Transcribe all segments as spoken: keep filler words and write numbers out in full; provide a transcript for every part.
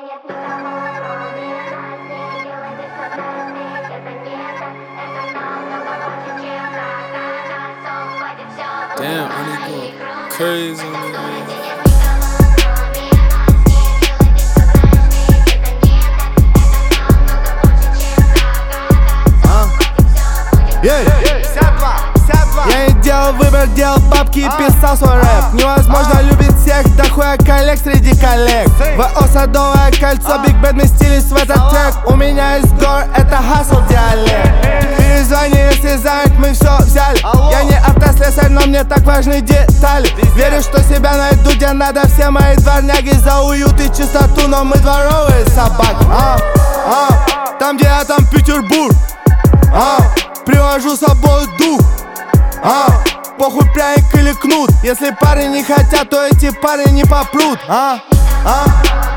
нет никого, кроме нас. Не делайте сознание, это небо, это намного больше, чем как-то хватит все. Damn, I need to go crazy on this, man. Я не делал выбор, делал бабки и писал свой рэп. Невозможно любить всех, да хуя коллег среди коллег. ВО Садовое кольцо, Big Bad вместились в этот трек. У меня есть гор, это хасл диалект. Перезвони, если занят, мы все взяли. Я не автослесарь, но мне так важны детали. Верю, что себя найду, где надо. Все мои дворняги за уют и чистоту, но мы дворовые собаки. а, а, Там, где я, там Петербург. а, Привожу с собой дух. А, похуй пряник или кнут. Если парни не хотят, то эти парни не попрут. А, а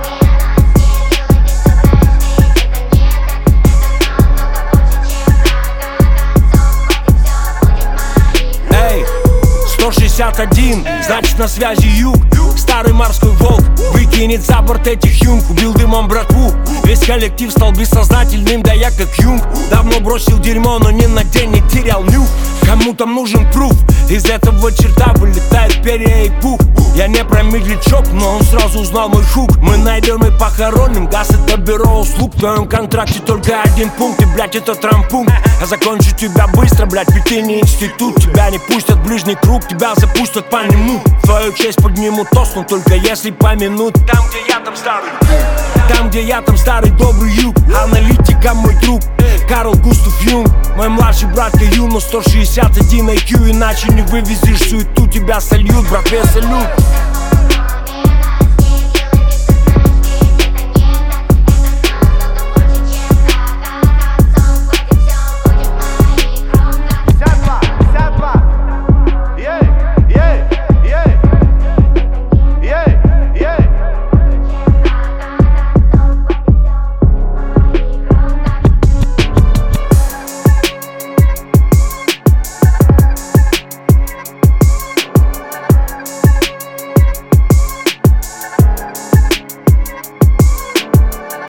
Эй, сто шестьдесят один, значит на связи юг. Старый морской волк выкинет за борт этих юнг. Убил дымом братву, весь коллектив стал бессознательным. Да я как юнг, давно бросил дерьмо, но ни на день не терял нюх. Кому там нужен пруф, из этого черта вылетает перья и пух. Я не про медлячок, но он сразу узнал мой хук. Мы найдем и похороним, газ это бюро услуг. В твоем контракте только один пункт, и блять это травмпункт. Я закончу тебя быстро, блять, ведь ты не институт. Тебя не пустят в ближний круг, тебя запустят по нему. Твою честь подниму тост, но только если помянут. Там, где я, там старый Там, где я, там старый добрый юг. Аналитика мой друг, Карл Густав Юнг. Мой младший брат Ю, но сто шестьдесят один ай кью. Иначе не вывезешь суету, тебя сольют, братве, салют.